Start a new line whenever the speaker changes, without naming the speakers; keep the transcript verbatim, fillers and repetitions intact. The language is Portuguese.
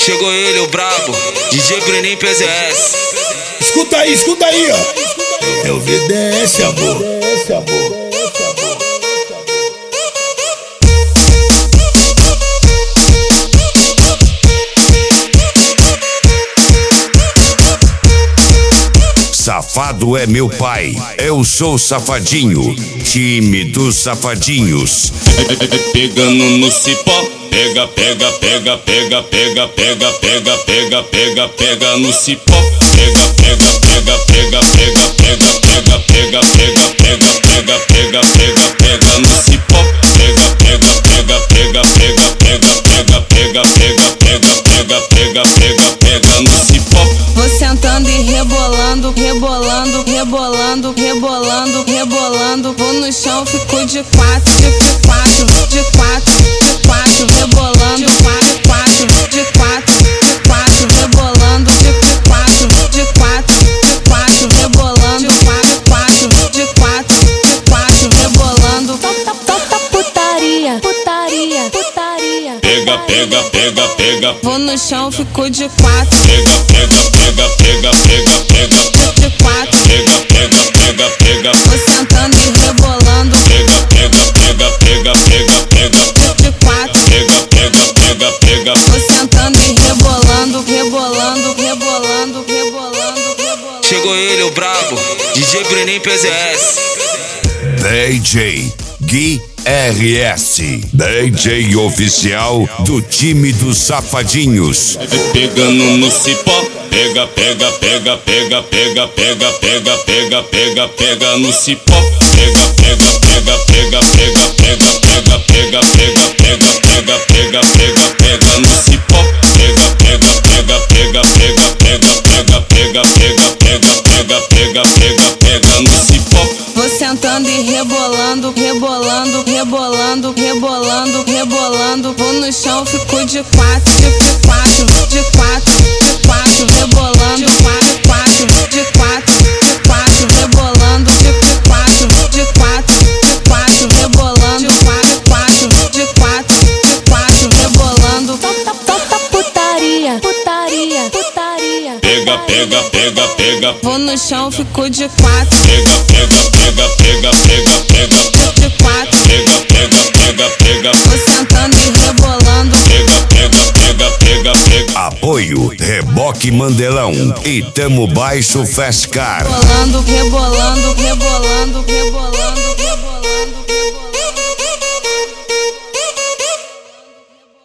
Chegou ele, o brabo, D J Bruninho P Z S.
Escuta aí, escuta aí, ó. É o V D S, amor. V D S, amor.
Safado é meu pai, eu sou safadinho, time dos safadinhos.
Pegando no cipó, pega, pega, pega, pega, pega, pega, pega, pega, pega, pega no cipó. Pega, pega, pega, pega, pega, pega, pega, pega, pega, pega, pega, pega, pega, pega no cipó. Pega, pega, pega, pega, pega, pega, pega, pega, pega, pega, pega, pega, pega, pega no cipó.
Vou sentando e rebolando, rebolando, rebolando, rebolando, rebolando. Vou no chão, fico de quatro, de quatro, de quatro, de quatro, rebolando, de quatro, de quatro, de quatro, rebolando, de quatro, de quatro, de quatro, rebolando, de quatro, de quatro, de quatro, rebolando. Toca putaria, putaria, putaria.
Pega, pega, pega, pega.
Vou no chão, fico de quatro.
Pega, pega, pega, pega, pega, pega.
De quatro.
Pega, pega, pega, pega.
Vou sentando e rebolando.
Pega, pega, pega, pega, pega, pega.
De quatro.
Pega, pega, pega, pega.
Vou sentando e rebolando, rebolando, rebolando, rebolando, rebolando.
Chegou ele, o brabo, D J Bruninho P Z S.
D J Gui R S, D J oficial do time dos safadinhos.
Pegando no cipó, pega, pega, pega, pega, pega, pega, pega, pega, pega, pega no cipó. Pega, pega, pega, pega, pega, pega, pega, pega, pega, pega, pega, pega, pega, pega no cipó. Pega, pega, pega, pega, pega, pega, pega, pega, pega, pega, pega, pega, pega, pega no cipó.
Vou sentando e rebolando, rebolando, rebolando, rebolando, rebolando. Vou no chão, fico de quatro, de quatro, de quatro, de quatro, rebolando, de quatro, de quatro, de quatro, rebolando, de quatro, de quatro, de quatro, rebolando, de quatro, de quatro, de quatro, rebolando. Toca putaria, putaria, putaria.
Pega, pega, pega, pega.
Vou no chão, fico de quatro.
Pega, pega, pega, pega, pega, pega.
De quatro.
Pega, pega, pega, pega.
Vou sentando e rebolando.
Pega, pega, pega, pega, pega.
Apoio Reboque Mandelão e Tamo Baixo Festcar.
Rebolando, rebolando, rebolando, rebolando, rebolando, rebolando.